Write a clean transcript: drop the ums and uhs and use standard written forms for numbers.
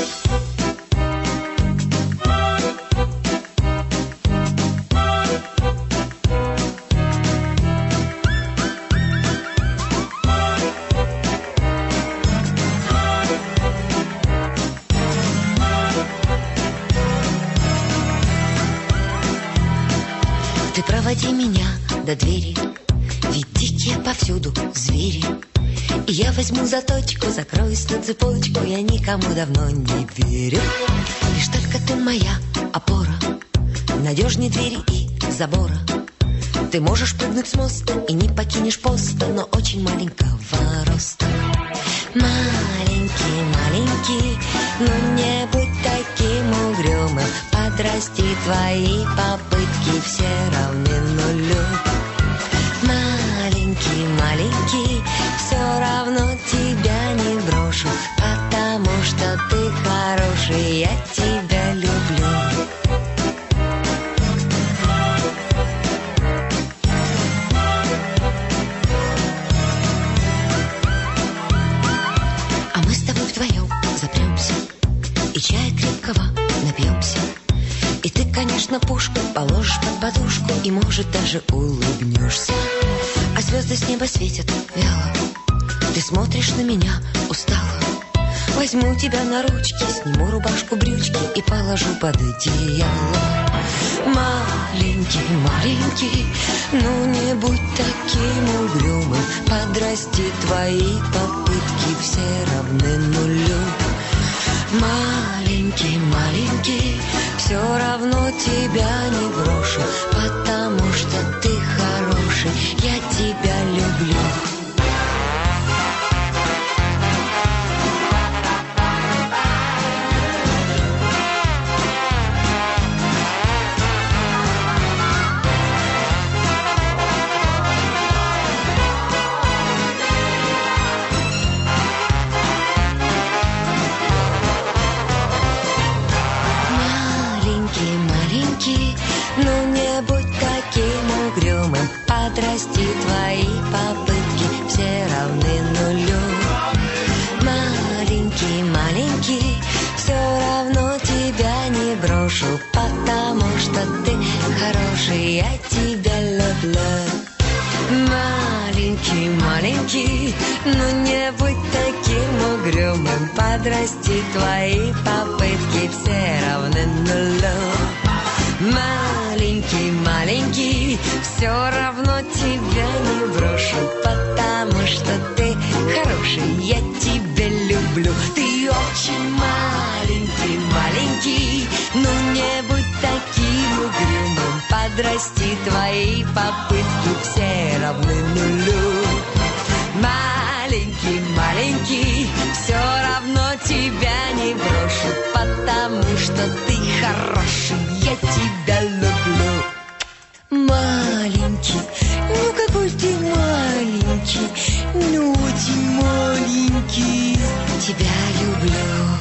Ты проводи меня до двери, ведь дикие повсюду звери. И я возьму заточку, закроюсь на цепочку, я никому давно не верю. Лишь только ты моя опора, надежней двери и забора. Ты можешь прыгнуть с моста и не покинешь поста, но очень маленького роста. Маленький, маленький, но не будь таким угрюмым. Подрасти, твои попытки все равны нулю. Маленький, маленький, все равно тебя не брошу, потому что ты хороший, я тебя люблю. А мы с тобой вдвоем запремся и чая крепкого напьемся. И ты, конечно, пушку положишь под подушку и, может, даже улыбнешься. А звезды с неба светят вяло, ты смотришь на меня устало. Возьму тебя на ручки, сниму рубашку, брючки и положу под одеяло. Маленький, маленький, ну не будь таким угрюмым. Подрасти, твои попытки все равны нулю. Маленький, маленький, все равно тебя не брошу, потому что ты хороший, я тебя люблю. Ну не будь таким угрюмым, подрасти, твои попытки все равны нулю. Маленький, маленький, все равно тебя не брошу, потому что ты хороший, я тебя люблю. Маленький, маленький, ну не будь таким угрюмым, подрасти, твои попытки все равны нулю. Маленький, маленький, все равно тебя не брошу, потому что ты хороший, я тебя люблю. Ты очень маленький, маленький, ну не будь таким угрюмым, подрасти, твои попытки все равны нулю. Маленький, маленький, все равно тебя не брошу, потому что ты хороший, я тебя люблю. Маленький, ну какой ты маленький, ну очень маленький, тебя люблю.